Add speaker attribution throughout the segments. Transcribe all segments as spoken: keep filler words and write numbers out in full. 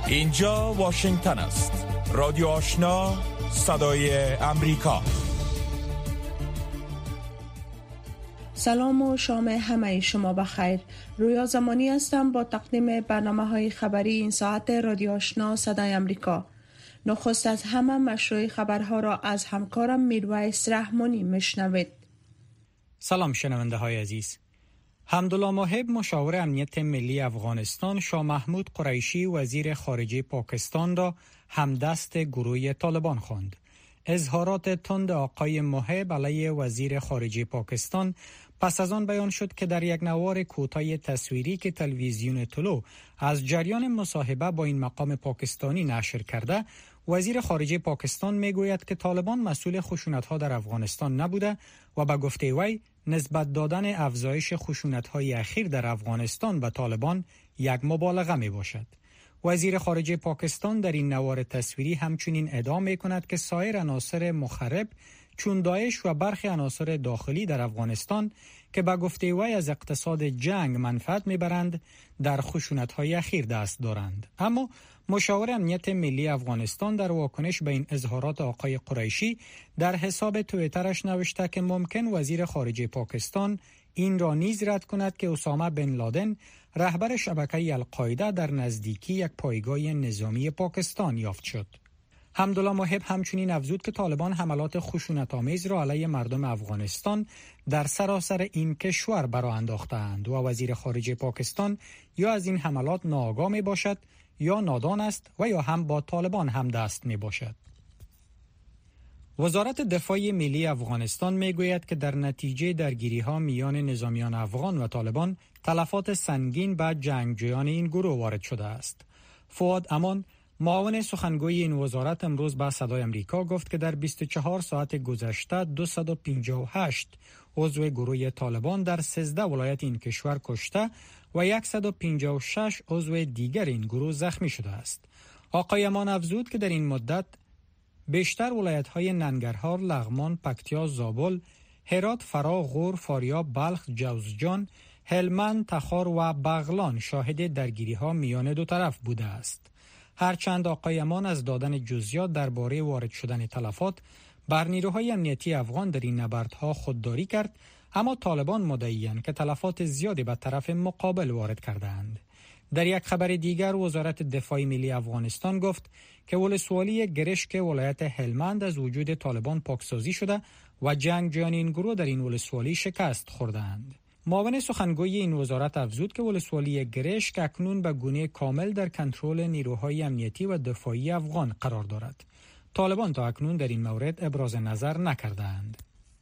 Speaker 1: اینجا واشنگتن است. رادیو آشنا، صدای امریکا.
Speaker 2: سلام و شام همه شما بخیر. رویا زمانی هستم با تقدیم برنامه های خبری این ساعت رادیو آشنا صدای امریکا. نخست از همه مشروع خبرها را از همکارم میرویس رحمانی مشنوید.
Speaker 3: سلام شنونده های عزیز. حمدالله موهب مشاور امنیت ملی افغانستان شاه محمود قریشی وزیر خارجه پاکستان را همدست گروه طالبان خواند. اظهارات تند آقای موهب علیه وزیر خارجه پاکستان پس از آن بیان شد که در یک نوار کوتاه تصویری که تلویزیون طلوع از جریان مصاحبه با این مقام پاکستانی نشر کرده، وزیر خارجه پاکستان میگوید که طالبان مسئول خشونت‌ها در افغانستان نبوده و به گفته وی نسبت دادن افزایش خشونت‌های اخیر در افغانستان به طالبان یک مبالغه می باشد. وزیر خارجه پاکستان در این نوار تصویری همچنین ادعا می کند که سایر عناصر مخرب چون داعش و برخی عناصر داخلی در افغانستان که به گفته وی از اقتصاد جنگ منفعت میبرند در خشونت‌های اخیر دست دارند. اما مشاور امنیت ملی افغانستان در واکنش به این اظهارات آقای قریشی در حساب توییترش نوشته که ممکن وزیر خارجه پاکستان این را نیز رد کند که اسامه بن لادن رهبر شبکه القاعده در نزدیکی یک پایگاه نظامی پاکستان یافت شد. حمدالله موهب همچنین افزود که طالبان حملات خشونت‌آمیز را علیه مردم افغانستان در سراسر این کشور برآ انداخته‌اند و وزیر خارجه پاکستان یا از این حملات ناآگاه می باشد یا نادان است و یا هم با طالبان هم دست می باشد. وزارت دفاع ملی افغانستان می گوید که در نتیجه درگیری‌ها میان نظامیان افغان و طالبان تلفات سنگین به جنگجویان این گروه وارد شده است. فؤاد امان معاون سخنگوی این وزارت امروز به صدای امریکا گفت که در بیست و چهار ساعت گذشته دویست و پنجاه و هشت عضو گروه طالبان در سیزده ولایت این کشور کشته و صد و پنجاه و شش عضو دیگر این گروه زخمی شده است. آقای امان افزود که در این مدت بیشتر ولایت‌های ننگرهار، لغمان، پکتیا، زابل، هرات، فرا، غور، فاریاب، بلخ، جوزجان، هلمند، تخار و بغلان شاهد درگیری‌ها میان دو طرف بوده است. هرچند آقای امان از دادن جزئیات درباره وارد شدن تلفات بر نیروهای امنیتی افغان در این نبردها خودداری کرد، اما طالبان مدعی‌اند که تلفات زیادی به طرف مقابل وارد کرده‌اند. در یک خبر دیگر وزارت دفاع ملی افغانستان گفت که ولسوالی گرشک ولایت هلمند از وجود طالبان پاکسازی شده و جنگجویان این گروه در این ولسوالی شکست خورده‌اند. معاون سخنگوی این وزارت افزود که ولسوالی گرشک اکنون به گونه کامل در کنترل نیروهای امنیتی و دفاعی افغان قرار دارد. طالبان تا اکنون در این مورد ابراز نظر نکردند.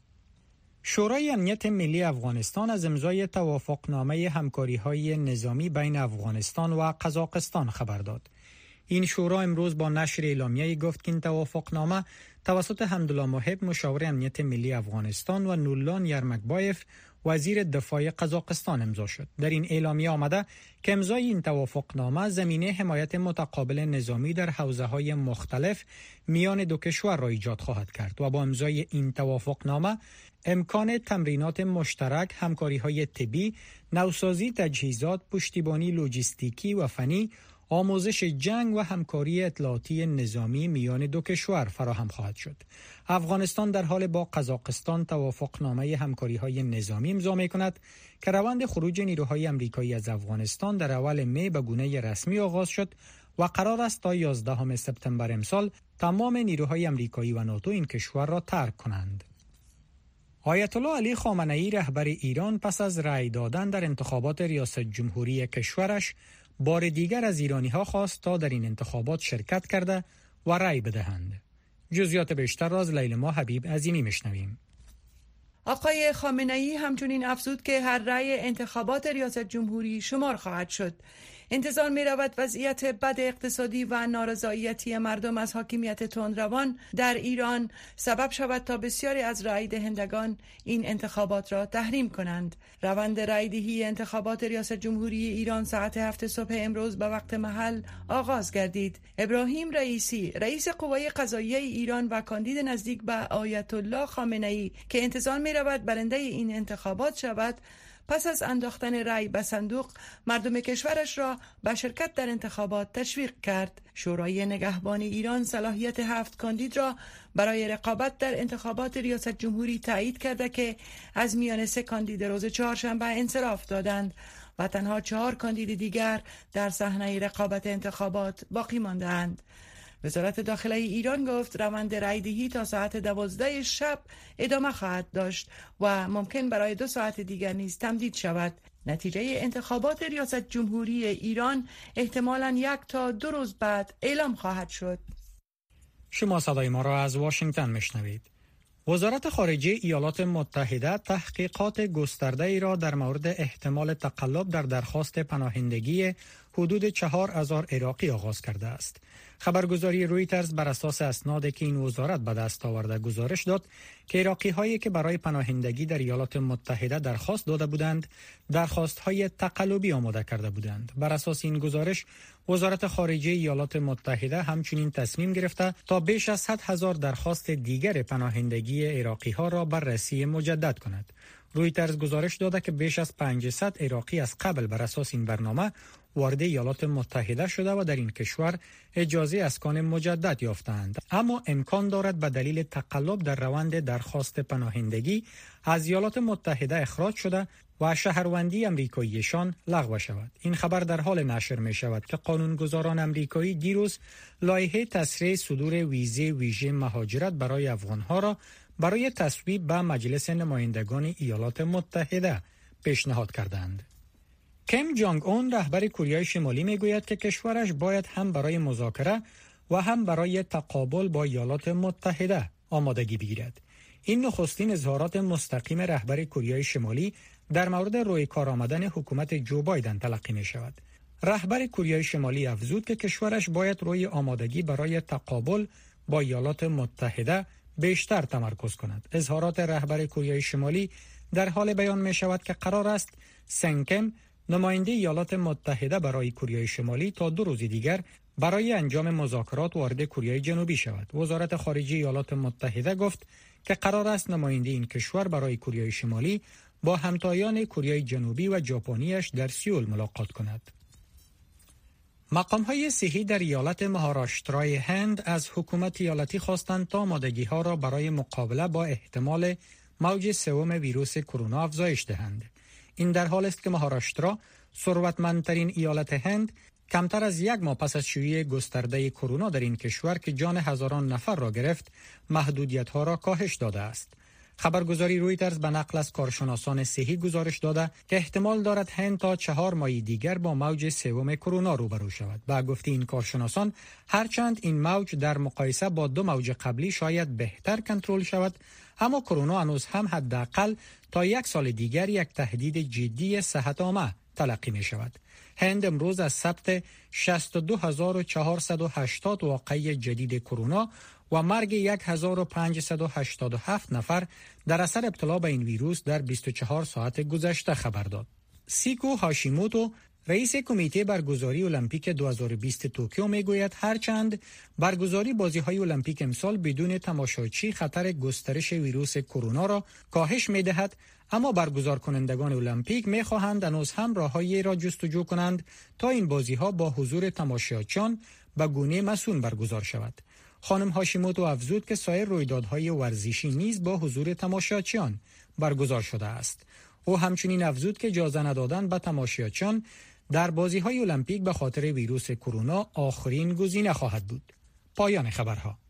Speaker 3: شورای امنیت ملی افغانستان از امضای توافقنامه همکاری‌های نظامی بین افغانستان و قزاقستان خبر داد. این شورا امروز با نشر اعلامیه‌ای گفت که این توافقنامه توسط حمدالله موهب مشاور امنیت ملی افغانستان و نورلان یرمکبایف وزیر دفاع قزاقستان امضا شد. در این اعلامیه آمده که امضای این توافقنامه زمینه حمایت متقابل نظامی در حوزه‌های مختلف میان دو کشور را ایجاد خواهد کرد و با امضای این توافقنامه امکان تمرینات مشترک، همکاری‌های طبی، نوسازی تجهیزات، پشتیبانی لوجستیکی و فنی، آموزش جنگ و همکاری اطلاعاتی نظامی میان دو کشور فراهم خواهد شد. افغانستان در حال با قزاقستان توافقنامه همکاری‌های نظامی امضا می‌کند که روند خروج نیروهای آمریکایی از افغانستان در اول می به گونه رسمی آغاز شد و قرار است تا یازدهم سپتامبر امسال تمام نیروهای آمریکایی و ناتو این کشور را ترک کنند. آیت الله علی خامنه‌ای رهبر ایران پس از رأی دادن در انتخابات ریاست جمهوری کشورش بار دیگر از ایرانی‌ها خواست تا در این انتخابات شرکت کرده و رأی بدهند. جزئیات بیشتر را از لیلما حبیب عظیمی میشنویم.
Speaker 4: آقای خامنه‌ای همچنین افزود که هر رأی انتخابات ریاست جمهوری شمار خواهد شد. انتظار می رود وضعیت بد اقتصادی و نارضایتی مردم از حاکمیت تندروان در ایران سبب شود تا بسیاری از رای دهندگان این انتخابات را تحریم کنند. روند رای دهی انتخابات ریاست جمهوری ایران ساعت هفت صبح امروز به وقت محل آغاز گردید. ابراهیم رئیسی رئیس قوای قضاییه ایران و کاندید نزدیک به آیت الله خامنه‌ای که انتظار می رود برنده این انتخابات شود پس از انداختن رأی به صندوق مردم کشورش را به شرکت در انتخابات تشویق کرد. شورای نگهبان ایران صلاحیت هفت کاندید را برای رقابت در انتخابات ریاست جمهوری تایید کرده که از میان سه کاندید روز چهارشنبه انصراف دادند و تنها چهار کاندید دیگر در صحنه رقابت انتخابات باقی ماندند. وزارت داخله ایران گفت روند رای‌دهی تا ساعت دوازده شب ادامه خواهد داشت و ممکن برای دو ساعت دیگر نیز تمدید شود. نتیجه انتخابات ریاست جمهوری ایران احتمالاً یک تا دو روز بعد اعلام خواهد شد.
Speaker 3: شما صدای ما را از واشنگتن میشنوید. وزارت خارجه ایالات متحده تحقیقات گسترده ای را در مورد احتمال تقلب در درخواست پناهندگی حدود چهار هزار عراقی آغاز کرده است. خبرگزاری رویترز بر اساس اسنادی که این وزارت به دست آورده گزارش داد که عراقی هایی که برای پناهندگی در ایالات متحده درخواست داده بودند، درخواست های تقلبی آماده کرده بودند. بر اساس این گزارش، وزارت خارجه ایالات متحده همچنین تصمیم گرفته تا بیش از صد هزار درخواست دیگر پناهندگی عراقی ها را بررسی مجدد کند. رویترز گزارش داده که بیش از پانصد عراقی از قبل بر اساس این برنامه وارد ایالات متحده شده و در این کشور اجازه اسکان مجدد یافتند، اما امکان دارد به دلیل تقلب در روند درخواست پناهندگی از ایالات متحده اخراج شده و شهروندی امریکاییشان لغو شود. این خبر در حال نشر می شود که قانونگذاران امریکایی دیروز لایحه تسریع صدور ویزه ویژه مهاجرت برای افغانها را برای تصویب به مجلس نمایندگان ایالات متحده پیشنهاد کردند. کیم جانگ اون رهبر کره شمالی میگوید که کشورش باید هم برای مذاکره و هم برای تقابل با ایالات متحده آمادگی بگیرد. این نخستین اظهارات مستقیم رهبر کره شمالی در مورد روی کار آمدن حکومت جو بایدن تلقی می شود. رهبر کره شمالی افزود که کشورش باید روی آمادگی برای تقابل با ایالات متحده بیشتر تمرکز کند. اظهارات رهبر کره شمالی در حال بیان می شود که قرار است سن کیم نماینده ایالات متحده برای کره شمالی تا دو روز دیگر برای انجام مذاکرات وارد کره جنوبی شود. وزارت خارجه ایالات متحده گفت که قرار است نماینده این کشور برای کره شمالی با همتایان کره جنوبی و ژاپنیش در سئول ملاقات کند. مقام‌های صحی در ایالت مهاراشترای هند از حکومت ایالتی خواستند تا آمادگی‌ها را برای مقابله با احتمال موج سوم ویروس کرونا افزایش دهند. این در حال است که مهاراشترا، ثروتمندترین ایالت هند، کمتر از یک ماه پس از شیوع گسترده کرونا در این کشور که جان هزاران نفر را گرفت، محدودیت‌ها را کاهش داده است. خبرگزاری رویترز به نقل از کارشناسان صحی گزارش داده که احتمال دارد هند تا چهار ماه دیگر با موج سوم کرونا روبرو شود. با گفته این کارشناسان، هرچند این موج در مقایسه با دو موج قبلی شاید بهتر کنترل شود، اما کرونا هنوز هم حداقل تا یک سال دیگر یک تهدید جدی صحت عامه تلقی می شود. هند امروز از ثبت شصت و دو هزار و چهارصد و هشتاد واقعه جدید کرونا و مرگ هزار و پانصد و هشتاد و هفت نفر در اثر ابتلا به این ویروس در بیست و چهار ساعت گذشته خبر داد. سیکو هاشیموتو، رئیس کمیته برگزاری المپیک دو هزار و بیست توکیو میگوید هرچند برگزاری بازی‌های المپیک امسال بدون تماشاچی خطر گسترش ویروس کرونا را کاهش می‌دهد، اما برگزار کنندگان المپیک می‌خواهند هنوز هم راه‌هایی را جستجو کنند تا این بازی‌ها با حضور تماشاچیان به گونه مسئول برگزار شود. خانم هاشیموتو افزود که سایر رویدادهای ورزشی نیز با حضور تماشاچیان برگزار شده است. او همچنین افزود که اجازه ندادن به تماشاچیان در بازی‌های المپیک به خاطر ویروس کرونا آخرین گزینه خواهد بود. پایان خبرها.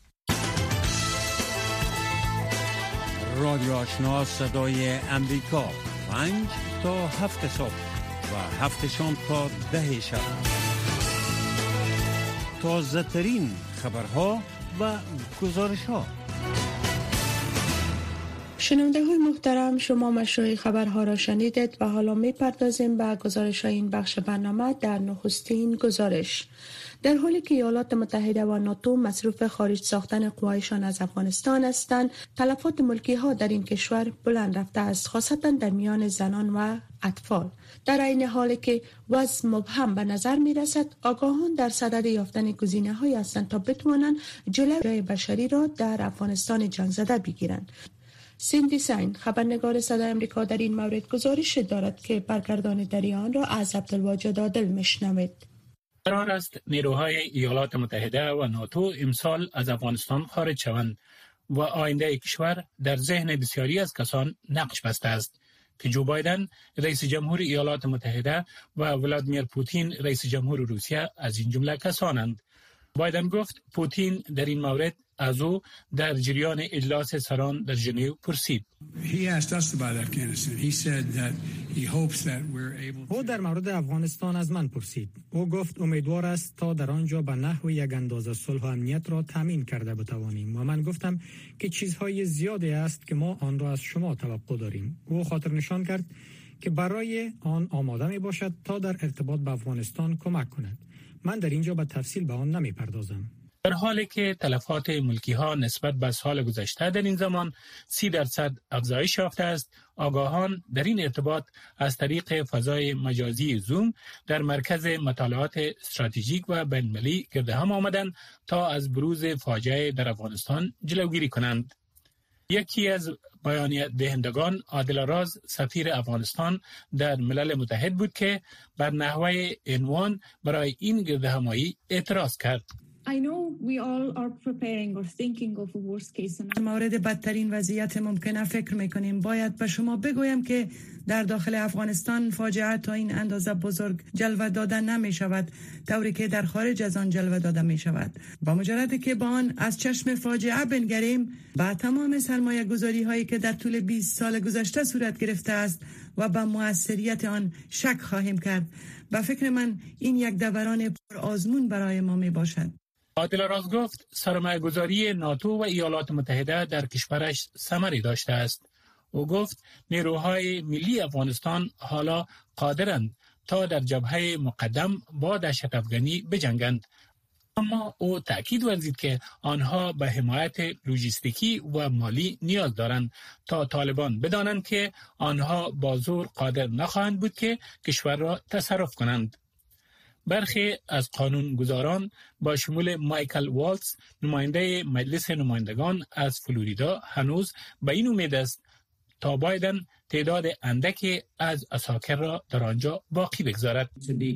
Speaker 5: رادیو آشنا صدای امریکا، پنج تا هفت صبح و هفت شام تا ده شب. تازه ترین خبرها و گزارش ها.
Speaker 2: شنونده های محترم، شما مشروع خبرها را شنیدید و حالا می پردازیم به گزارش های این بخش برنامه. در نخستین گزارش، در حالی که ایالات متحده و ناتو مصروف خارج ساختن قوایشان از افغانستان هستند، تلفات ملکی ها در این کشور بلند رفته است، خاصتا در میان زنان و اطفال. در این حالی که وضع مبهم به نظر می رسد، آگاهان در صدد یافتن گزینه هایی هستند تا بتوانند جلوی بشری را در افغانستان جنگ زده بگیرند. سیندی سین خبرنگار صدای آمریکا در این مورد گزارش دارد که برگردان در آن را از عبدالواجد عادل میشنوید.
Speaker 6: قرار است نیروهای ایالات متحده و ناتو امسال از افغانستان خارج شوند و آینده کشور در ذهن بسیاری از کسان نقش بسته است که جو بایدن رئیس جمهور ایالات متحده و ولادیمیر پوتین رئیس جمهور روسیه از این جمله کسانند. بایدن گفت پوتین در این مورد از او در جریان اجلاس سران در ژنو پرسید.
Speaker 3: او در مورد افغانستان از من پرسید. او گفت امیدوار است تا در آنجا به نحو یک اندازه صلح و امنیت را تامین کرده بتوانیم و من گفتم که چیزهای زیادی است که ما آن را از شما توقع داریم. او خاطر نشان کرد که برای آن آماده می باشد تا در ارتباط با افغانستان کمک کند. من در اینجا به تفصیل به آن نمی پردازم.
Speaker 6: در حالی که تلفات ملکی ها نسبت به سال گذشته در این زمان سی درصد افزایش یافته است، آگاهان در این ارتباط از طریق فضای مجازی زوم در مرکز مطالعات استراتژیک و بین‌المللی گرد هم آمدند تا از بروز فاجعه در افغانستان جلوگیری کنند. یکی از بیانیه دهندگان عادل راز سفیر افغانستان در ملل متحد بود که بر نحوه عنوان برای این گرد همایی اعتراض کرد.
Speaker 4: در مورد بدترین وضعیت ممکنه فکر میکنیم. باید به شما بگویم که در داخل افغانستان فاجعه تا این اندازه بزرگ جلوه داده نمی شود، طوری که در خارج از آن جلوه داده می شود. با مجرد که با آن از چشم فاجعه بنگریم، با تمام سرمایه گذاری هایی که در طول بیست سال گذشته صورت گرفته است و به موثریت آن شک خواهیم کرد. به فکر من این یک دوران پر آزمون برای ما می باشد.
Speaker 6: عادل راز گفت سرمایه گذاری ناتو و ایالات متحده در کشورش ثمری داشته است. او گفت نیروهای ملی افغانستان حالا قادرند تا در جبهه مقدم با دهشت افغانی بجنگند. اما او تأکید ورزید که آنها به حمایت لوجستیکی و مالی نیاز دارند تا طالبان بدانند که آنها با زور قادر نخواهند بود که کشور را تصرف کنند. برخی از قانونگذاران با شمول مایکل والتز نماینده مجلس نمایندگان از فلوریدا هنوز به این امید است تا بایدن تعداد اندکی از عساکر را در آنجا باقی بگذارد.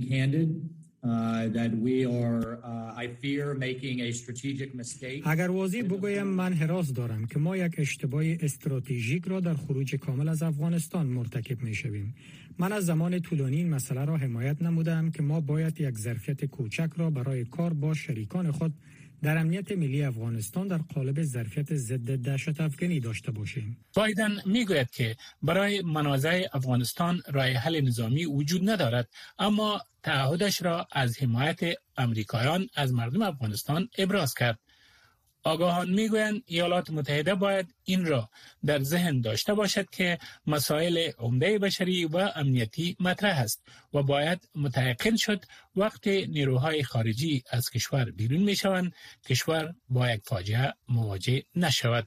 Speaker 3: اگر واضح بگویم من هراس دارم که ما یک اشتباه استراتژیک را در خروج کامل از افغانستان مرتکب می شویم. من از زمان طولانی این مسئله را حمایت نمودم که ما باید یک ظرفیت کوچک را برای کار با شریکان خود در امنیت ملی افغانستان در قالب ظرفیت ضد دهشت افغانی داشته باشیم.
Speaker 6: بایدن میگوید که برای منازع افغانستان راه حل نظامی وجود ندارد، اما تعهدش را از حمایت امریکایان از مردم افغانستان ابراز کرد. آگاهان میگویند ایالات متحده باید این را در ذهن داشته باشد که مسائل عمده بشری و امنیتی مطرح است و باید متيقن شد وقتی نیروهای خارجی از کشور بیرون میشوند کشور با یک فاجعه مواجه نشود.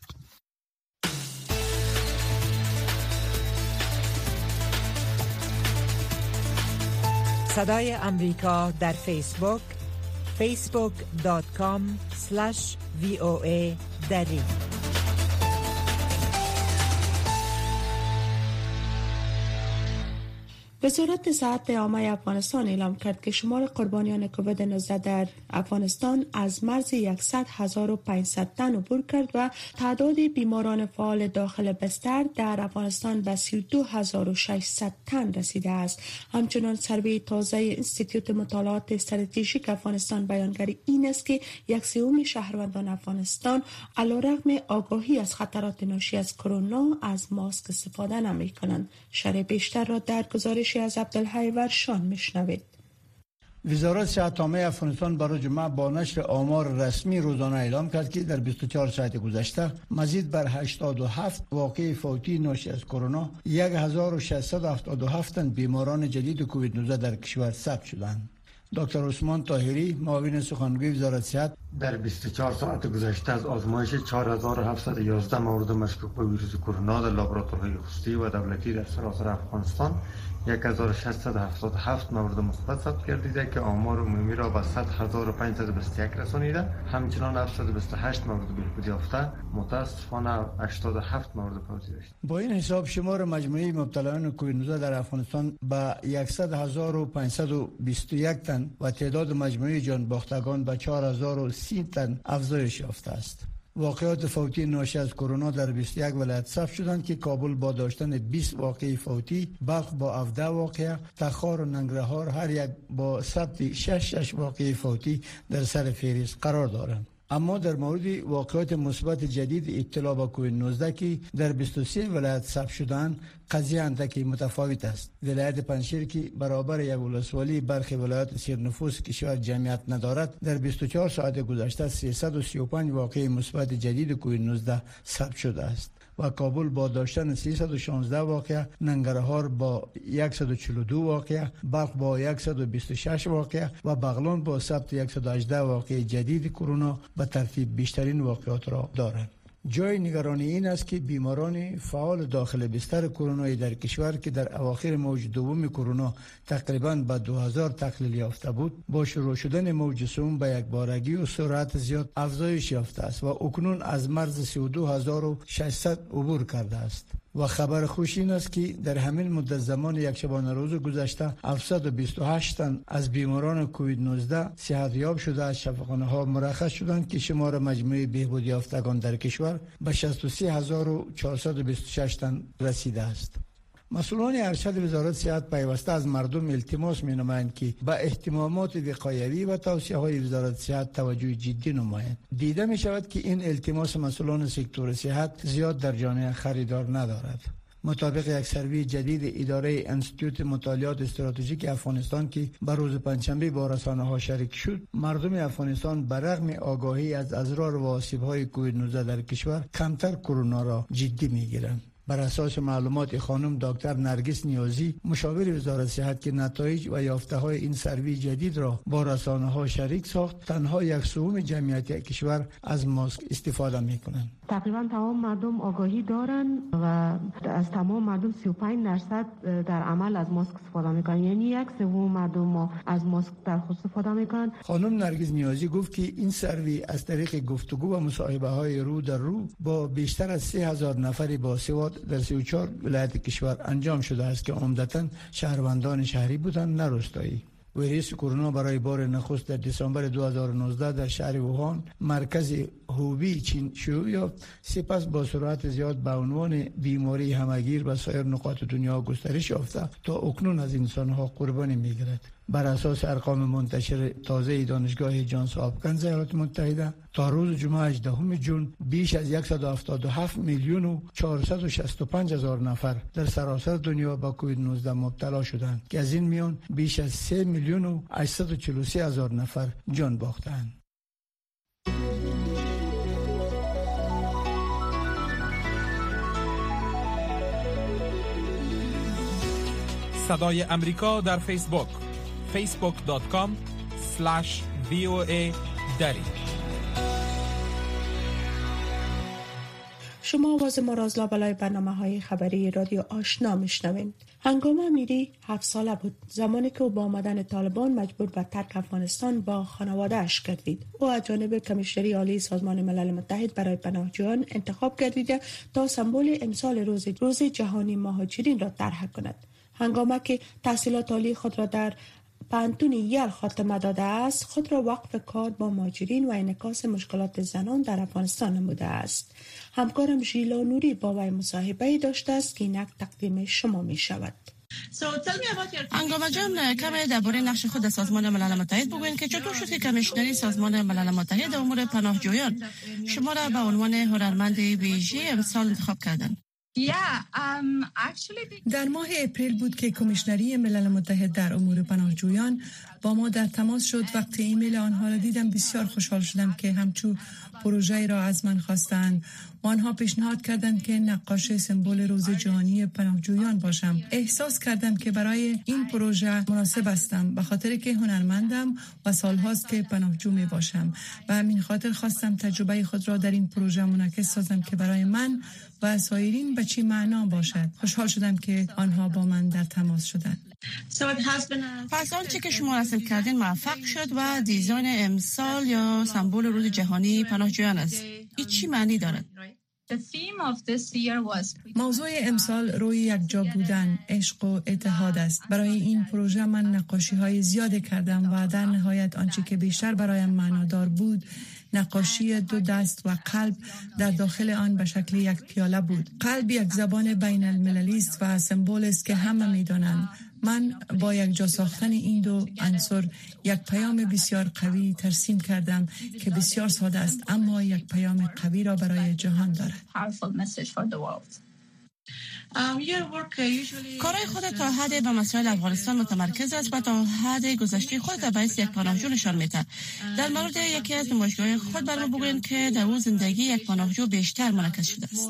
Speaker 7: صدای امریکا در فیسبوک فیسبوک دات کام اسلش وی او ای دری.
Speaker 2: وزارت صحت عامه افغانستان اعلام کرد که شمار قربانیان کووید نوزده در افغانستان از مرز صد هزار و پانصد تن عبور کرد و تعداد بیماران فعال داخل بستر در افغانستان به سی و دو هزار و ششصد تن رسیده است. همچنان سروی تازه انستیتوت مطالعات استراتژیک افغانستان بیانگر این است که یک سوم شهروندان افغانستان علیرغم آگاهی از خطرات ناشی از کرونا از ماسک استفاده نمی‌کنند. شرح بیشتر را در گزارش از عبدالحی ورشان میشنوید.
Speaker 8: وزارت صحت عامه افغانستان برای جمعه با نشر آمار رسمی روزانه اعلام کرد که در بیست و چهار ساعت گذشته مزید بر هشتاد و هفت واقعه فوتی ناشی از کرونا یک هزار و ششصد و هفتاد و هفت تن بیماران جدید کووید نوزده در کشور ثبت شدند. دکتر عثمان طاهری معاون سخنگوی وزارت صحت
Speaker 9: در بیست و چهار ساعت گذشته از آزمایش چهار هزار و هفتصد و یازده مورد مشکوک به ویروس کرونا در لابراتوارهای خصوصی و دولتی در سراسر افغانستان یک هزار و ششصد و هفتاد و هفت مورد مثبت ثبت گردیده که آمار عمومی را به صد هزار و پانصد و بیست و یک رسانیده. همچنان هفتصد و بیست و هشت مورد بهبود یافته، متاسفانه هشتاد و هفت مورد فوتی داشت.
Speaker 8: با این حساب شمار مجموعی مبتلایان کووید نوزده در افغانستان به صد هزار و پانصد و بیست و یک تن و تعداد مجموعی جان باختگان به چهار هزار و سی تن افزایش یافته است. واقعات فوتی ناشی از کرونا در بیست و یک ولایت ثبت شدند که کابل با داشتن بیست واقعه فوتی، بلخ با هفده واقعه، تخار و ننگرهار هر یک با ثبت شش شش واقعه فوتی در سر فهرست قرار دارند. اما در مورد واقعات مثبت جدید ابتلا به کووید نوزده که در بیست و سه ولایت ثبت شدند، قضیه اندکی متفاوت است. ولایت پنجشیر که برابر یک ولسوالی برخی ولایات سیرنفوس کشور جمعیت ندارد، در بیست و چهار ساعت گذشته سیصد و سی و پنج واقعه مثبت جدید کووید نوزده ثبت شده است و کابل با داشتن سیصد و شانزده واقعه، ننگرهار با صد و چهل و دو واقعه، بلخ با صد و بیست و شش واقعه و بغلان با ثبت صد و هجده واقعه جدید کرونا به ترتیب بیشترین واقعات را دارند. جای نگرانی این است که بیماران فعال داخل بستر کرونا در کشور که در اواخر موج دوم کرونا تقریباً به دو هزار تقلیل یافته بود، با شروع شدن موج سوم به یک بارگی و سرعت زیاد افزایش یافته است و اکنون از مرز سی و دو هزار و ششصد عبور کرده است. و خبر خوش این است که در همین مدت زمان یک شبانه روز گذشته هفتصد و بیست و هشت تن از بیماران کووید نوزده صحتیاب شده از شفاخانه ها مرخص شدند که شمار مجموعی بهبود یافتگان در کشور به شصت و سه هزار و چهارصد و بیست و شش تن رسیده است. مسئولان ارشد وزارت صحت پیوسته از مردم التماس می‌نمایند که به اهتمامات وقایوی و توصیه‌های وزارت صحت توجه جدی نمایند. دیده می‌شود که این التماس مسئولان سکتور صحت زیاد در جامعه خریدار ندارد. مطابق یک سروی جدید اداره انستیتوت مطالعات استراتژیک افغانستان که بر روز پنجشنبه با رسانه‌ها شریک شد، مردم افغانستان برغم آگاهی از اضرار و آسیب‌های کووید نوزده در کشور کمتر کرونا را جدی می‌گیرند. بر اساس معلومات خانم دکتر نرگس نیازی، مشاور وزارت صحت که نتایج و یافته‌های این سروی جدید را با رسانه‌ها شریک ساخت، تنها یک سوم جمعیت کشور از ماسک استفاده می‌کنند.
Speaker 10: تقریبا تمام مردم آگاهی دارند و از تمام مردم سی و پنج درصد در عمل از ماسک استفاده می‌کنند، یعنی یک سوم مردم ما از ماسک در خود استفاده می‌کنند.
Speaker 8: خانم نرگس نیازی گفت که این سروی از طریق گفتگو و مصاحبه‌های رو در رو با بیشتر از سه هزار نفر باسواد در سی و چهار ولایت کشور انجام شده است که عمدتاً شهروندان شهری بودند نه روستایی. ویروس کرونا برای بار نخست در دسامبر دو هزار و نوزده در شهر ووهان مرکز هوبی چین شروع یافت، سپس با سرعت زیاد به عنوان بیماری همگیر به سایر نقاط دنیا گسترش یافته تا اکنون از انسانها قربانی می‌گیرد. بر اساس ارقام منتشر تازه دانشگاه جانس هاپکینز ایالات متحده، تا روز جمعه هجدهم ژوئن بیش از صد و هفتاد و هفت میلیون و چهارصد و شصت و پنج هزار نفر در سراسر دنیا با کووید نوزده مبتلا شدند که از این میان بیش از سه میلیون و هشتصد و چهل و سه هزار نفر جان باختند.
Speaker 1: صدای امریکا در فیسبوک فیسبوک دات کام اسلش وی او ای دری.
Speaker 2: شما آواز ما را از لابلای برنامه‌های خبری رادیو آشنا میشنوید. هنگام امیری هفت ساله بود زمانی که او با آمدن طالبان مجبور به ترک افغانستان با خانواده‌اش گردید. او از جانب کمیشنری عالی سازمان ملل متحد برای پناهجویان انتخاب گردیده تا سمبل امسال روز روز جهانی مهاجرین را طرح کند. هنگامی که تحصیلات عالی خود را در پانتون یل خاتمه داده است، خود را وقف کار با مهاجرین و انعکاس مشکلات زنان در افغانستان نموده است. همکارم ژیلا نوری با وی مصاحبه داشته است که اینک تقدیم شما می شود.
Speaker 11: انگام جان کمی درباره نقش خود سازمان ملل متحد بگوین که چطور شد که کمیشنری سازمان ملل متحد امور پناهجویان شما را به عنوان هنرمند ویژه امسال انتخاب کردند.
Speaker 4: در ماه اپریل بود که کمیشنری ملل متحد در امور پناهجویان با ما در تماس شد. وقتی ایمیل آنها را دیدم بسیار خوشحال شدم که همچون پروژه را از من خواستند و آنها پیشنهاد کردند که نقاش سمبل روز جهانی پناهجویان باشم. احساس کردم که برای این پروژه مناسب هستم، به خاطر که هنرمندم و سالهاست که پناهجو می باشم و همین خاطر خواستم تجربه خود را در این پروژه منعکس سازم که برای من و سایرین به چی معنا باشد. خوشحال شدم که آنها با من در تماس شدند.
Speaker 11: پس آنچه که شما رسم کردین موفق شد و دیزاین امسال یا سمبل روز جهانی پناهجویان است. این چی معنی دارد؟
Speaker 4: موضوع امسال روی یک جا بودن، عشق و اتحاد است. برای این پروژه من نقاشی های زیاد کردم و در نهایت آنچه که بیشتر برایم معنادار بود نقاشی دو دست و قلب در داخل آن به شکل یک پیاله بود. قلب یک زبان بین المللی است و سمبل است که همه می‌دانند. من با یک جا ساختن این دو عنصر یک پیام بسیار قوی ترسیم کردم که بسیار ساده است اما یک پیام قوی را برای جهان دارد.
Speaker 11: کارهای خود تا حد به مسائل افغانستان متمرکز است و تا حد گذشته خود به حیث یک پناهجو نشان می‌دهد. در مورد یکی از نمایشگاه‌های خود برام بگویید که در اون زندگی یک پناهجو بیشتر منعکس شده است.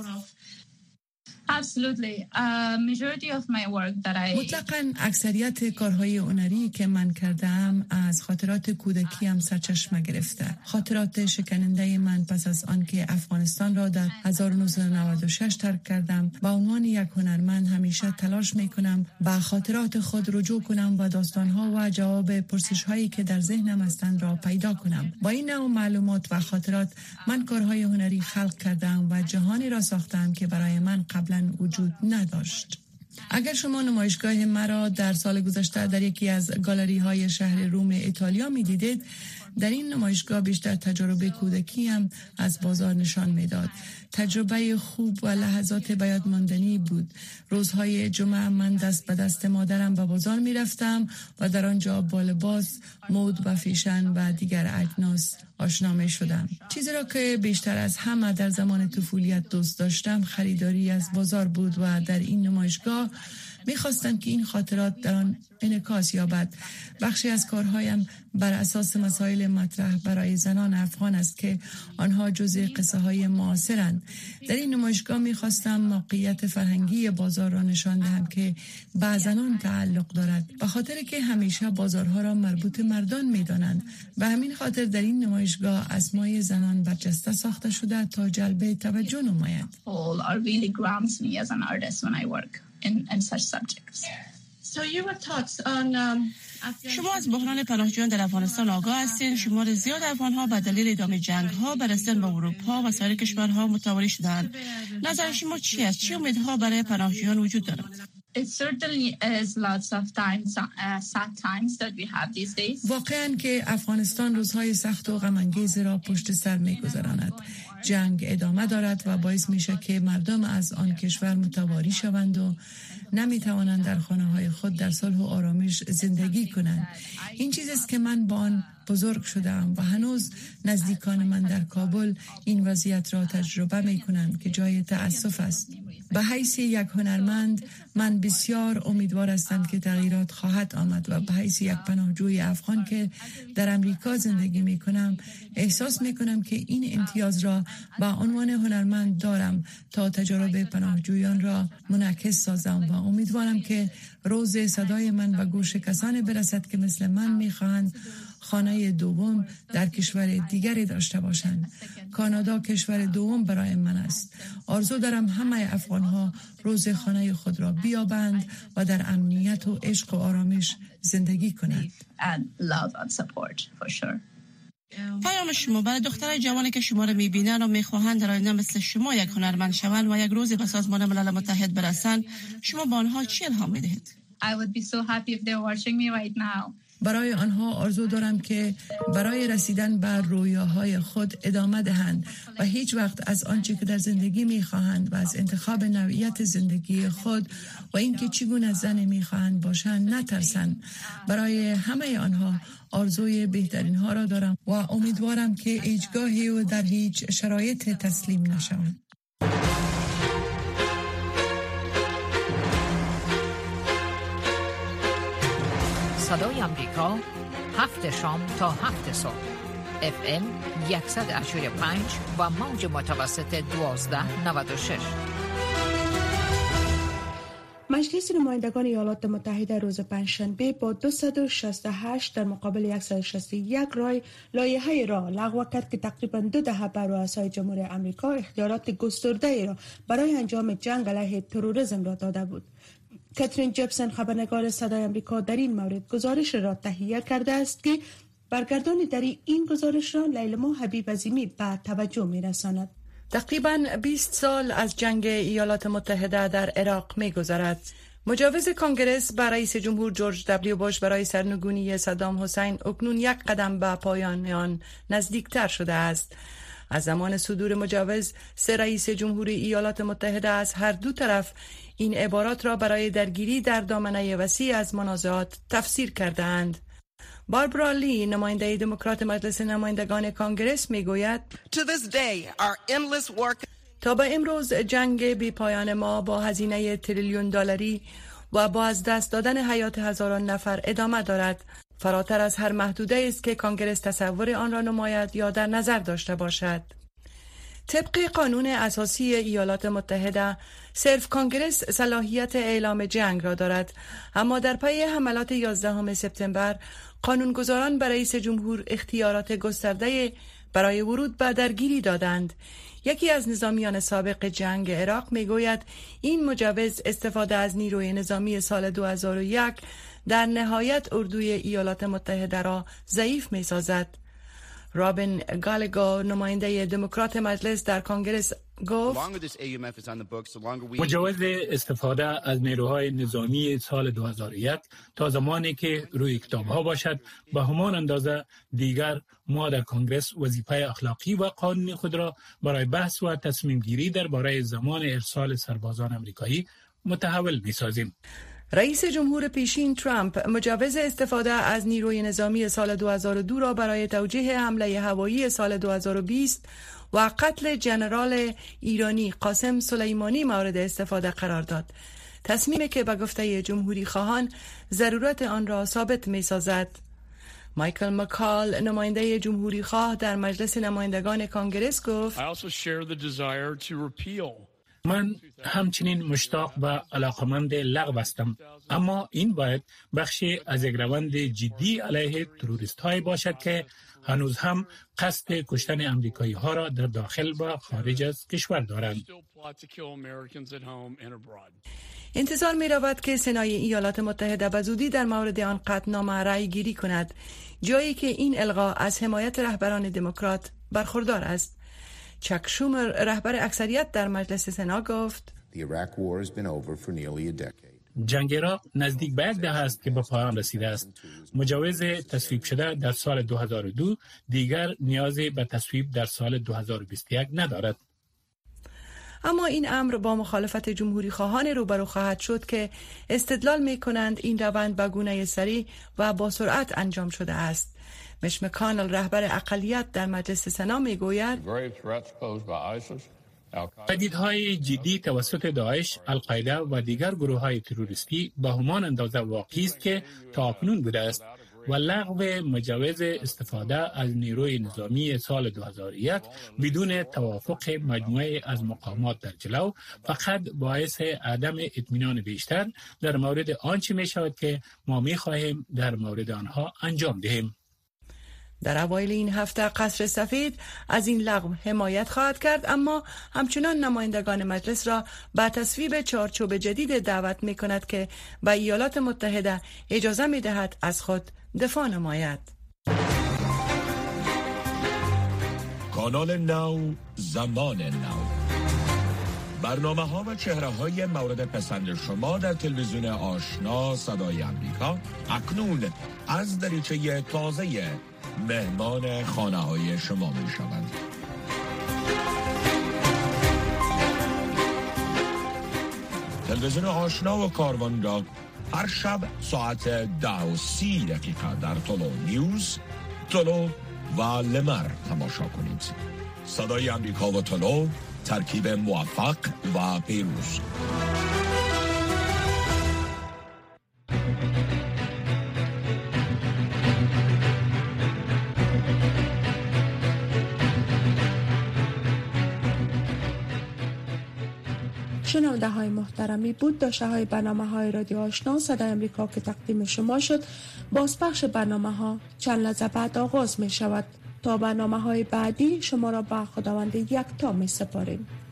Speaker 4: مطلقاً اکثریت کارهای هنری که من کردم از خاطرات کودکیم سرچشمه گرفته. خاطرات شکننده من پس از آنکه افغانستان را در هزار و نهصد و نود و شش ترک کردم. به عنوان یک هنرمند همیشه تلاش میکنم به خاطرات خود رجوع کنم و داستانها و جواب پرسش‌هایی که در ذهنم هستند را پیدا کنم. با این نوع معلومات و خاطرات من کارهای هنری خلق کردم و جهانی را ساختم که برای من قبلا وجود نداشت. اگر شما نمایشگاه مرا در سال گذشته در یکی از گالری های شهر روم ایتالیا می دیدید، در این نمایشگاه بیشتر تجربه کودکی هم از بازار نشان میداد. تجربه خوب و لحظات بیاد ماندنی بود. روزهای جمعه من دست به دست مادرم به بازار می رفتم و در آنجا با لباس، مد و فیشن و دیگر اجناس آشنا می شدم. چیزی را که بیشتر از همه در زمان طفولیت دوست داشتم خریداری از بازار بود و در این نمایشگاه می خواستم که این خاطرات در آن انعکاس یابد. بخشی از کارهایم بر اساس مسائل مطرح برای زنان افغان است که آنها جزء قصه های معاصرند. در این نمایشگاه می خواستم موقعیت فرهنگی بازار را نشان دهم که به زنان تعلق دارد، به خاطر که همیشه بازارها را مربوط مردان می دانند. به همین خاطر در این نمایشگاه اسمای زنان برجسته ساخته شده تا جلب توجه نماید.
Speaker 11: In, in such subjects. So your thoughts on um, شما از بحران پناهجویان در افغانستان آگاه هستید. شمار زیاد افغان‌ها به دلیل ادامه جنگ‌ها به رسیدن به اروپا و سایر کشورها متواری شدند. نظر شما چی است؟ چه امیدها برای پناهجویان وجود دارد؟
Speaker 12: It certainly is lots of times, uh, sad times that we have these days.
Speaker 4: واقعاً که افغانستان روزهای سخت و غم‌انگیز را پشت سر می‌گذراند. جنگ ادامه دارد و باعث میشه که مردم از آن کشور متواری شوند و نمیتوانند در خانه‌های خود در صلح و آرامش زندگی کنند. این چیزی است که من با آن بزرگ شدم و هنوز نزدیکان من در کابل این وضعیت را تجربه می‌کنند که جای تأسف است. به حیث یک هنرمند من بسیار امیدوار هستم که تغییرات خواهد آمد و به حیث یک پناهجوی افغان که در امریکا زندگی می‌کنم احساس می‌کنم که این امتیاز را به عنوان هنرمند دارم تا تجربه پناهجویان را منعکس سازم و امیدوارم که روز صدای من به گوش کسانی برسد که مثل من می‌خواهند خانه دوم در کشور دیگری داشته باشند. کانادا کشور دوم برای من است. آرزو دارم همه افغان‌ها روز خانه خود را بیابند و در امنیت و عشق و آرامش زندگی کنند.
Speaker 11: پیام شما برای دخترای جوانی که شما را می‌بینند و می‌خواهند در آینده مثل شما یک هنرمند شوند و یک روزی به سازمان ملل متحد برسند، شما به آنها چی الهام می‌دهید؟
Speaker 12: I would be so happy if they're watching me right now.
Speaker 4: برای آنها آرزو دارم که برای رسیدن به رویاهای خود ادامه دهند و هیچ وقت از آنچه که در زندگی می‌خواهند و از انتخاب نوعیت زندگی خود و اینکه چگونه زن می‌خواهند باشند نترسند. برای همه آنها آرزوی بهترین ها را دارم و امیدوارم که هیچگاهی و در هیچ شرایط تسلیم نشوند.
Speaker 13: صدای امریکا، هفت شام تا هفت صبح. اف ام صد و هشتاد و پنج و موج متوسط دوازده نود و شش.
Speaker 2: مجلس نمایندگان ایالات متحده روز پنجشنبه با دویست و شصت و هشت در مقابل صد و شصت و یک رای لایحه‌ای را لغو کرد که تقریباً دو دهه به رؤسای جمهوری آمریکا اختیارات گسترده‌ای را برای انجام جنگ علیه تروریسم را داده بود. کاترین جپسن خبرنگار صدای آمریکا در این مورد گزارش را تهیه کرده است که برگردان در این گزارش را لیلما حبیب عظیمی به توجه می‌رساند.
Speaker 4: تقریباً بیست سال از جنگ ایالات متحده در عراق می‌گذرد. مجوز کنگرس بر رئیس جمهور جورج دبلیو بوش برای سرنگونی صدام حسین اکنون یک قدم به پایان آن نزدیکتر شده است. از زمان صدور مجوز، سه رئیس جمهوری ایالات متحده از هر دو طرف این عبارات را برای درگیری در دامنه وسیع از منازعات تفسیر کردند. باربرا لی، نماینده دموکرات مجلس نمایندگان کنگرس، میگوید تا به امروز جنگ بی پایان ما با هزینه تریلیون دلاری و با از دست دادن حیات هزاران نفر ادامه دارد. فراتر از هر محدوده است که کنگرس تصور آن را نماید یا در نظر داشته باشد. طبق قانون اساسی ایالات متحده، صرف کنگرس صلاحیت اعلام جنگ را دارد، اما در پی حملات یازدهم سپتامبر قانونگذاران برای رئیس جمهور اختیارات گسترده برای ورود به درگیری دادند. یکی از نظامیان سابق جنگ عراق میگوید این مجوز استفاده از نیروی نظامی سال دو هزار و یک در نهایت اردوی ایالات متحده را ضعیف می‌سازد. رابین گالگو، نماینده دموکرات مجلس در کنگرس، گفت
Speaker 6: مجوز استفاده از نیروهای نظامی سال دو هزار و یک تا زمانی که روی کتاب‌ها باشد به همان اندازه دیگر ما در کنگرس وظیفه اخلاقی و قانونی خود را برای بحث و تصمیم گیری درباره زمان ارسال سربازان آمریکایی متحول می‌سازیم.
Speaker 4: رئیس جمهور پیشین ترامپ مجوز استفاده از نیروی نظامی سال دو هزار و دو را برای توجیه حمله هوایی سال دو هزار و بیست و قتل ژنرال ایرانی قاسم سلیمانی مورد استفاده قرار داد. تصمیمی که به گفته جمهوری خواهان ضرورت آن را ثابت می سازد. مایکل مکال، نماینده جمهوری خواه در مجلس نمایندگان کنگرس، گفت
Speaker 6: من همچنین مشتاق و علاقمند لغو هستم، اما این باید بخشی از یک روند جدی علیه تروریست های باشد که هنوز هم قصد کشتن امریکایی ها را در داخل و خارج از کشور دارند.
Speaker 4: انتظار می رود که سنای ایالات متحده به زودی در مورد آن قطعنامه رأی گیری کند، جایی که این الغا از حمایت رهبران دموکرات برخوردار است. چک شومر، رهبر اکثریت در مجلس سنا، گفت
Speaker 6: جنگ عراق نزدیک به یک دهه است که به پایان رسیده است. مجوز تصویب شده در سال دو هزار و دو دیگر نیازی به تصویب در سال دو هزار و بیست و یک ندارد.
Speaker 4: اما این امر با مخالفت جمهوری خواهان روبرو خواهد شد که استدلال می کنند این روند به گونه سریع و با سرعت انجام شده است. مش مکانل، رهبر اقلیت در مجلس سنا، می گوید
Speaker 6: تهدیدهای جدی توسط داعش، القاعده و دیگر گروه های تروریستی به همان اندازه واقعی است که تا اکنون بوده است و لغو مجوز استفاده از نیروی نظامی سال دو هزار و یک بدون توافق مجموعه از مقامات در جلو فقط باعث عدم اطمینان بیشتر در مورد آنچه می شود که ما می خواهیم در مورد آنها انجام دهیم.
Speaker 4: در اوایل این هفته قصر سفید از این لغو حمایت خواهد کرد، اما همچنان نمایندگان مجلس را به تصویب چارچوب جدید دعوت می کند که به ایالات متحده اجازه می دهد از خود دفاع نماید.
Speaker 14: کانال نو، زمان نو، برنامه ها و چهره های مورد پسند شما در تلویزیون آشنا صدای امریکا اکنون از دریچه تازه مهمان خانه های شما می شوند. تلویزیون آشنا و کاروان را هر شب ساعت ده و سی دقیقه در تولو نیوز، تولو و لمر تماشا کنید. صدای امریکا و تولو، ترکیب موفق و پیروز.
Speaker 2: شنونده های محترمی بود داشته های برنامه های رادیو آشنا صدای امریکا که تقدیم شما شد. بازپخش برنامه ها چند لحظه بعد آغاز می شود. تا برنامه های بعدی شما را به خداوند یکتا می سپاریم.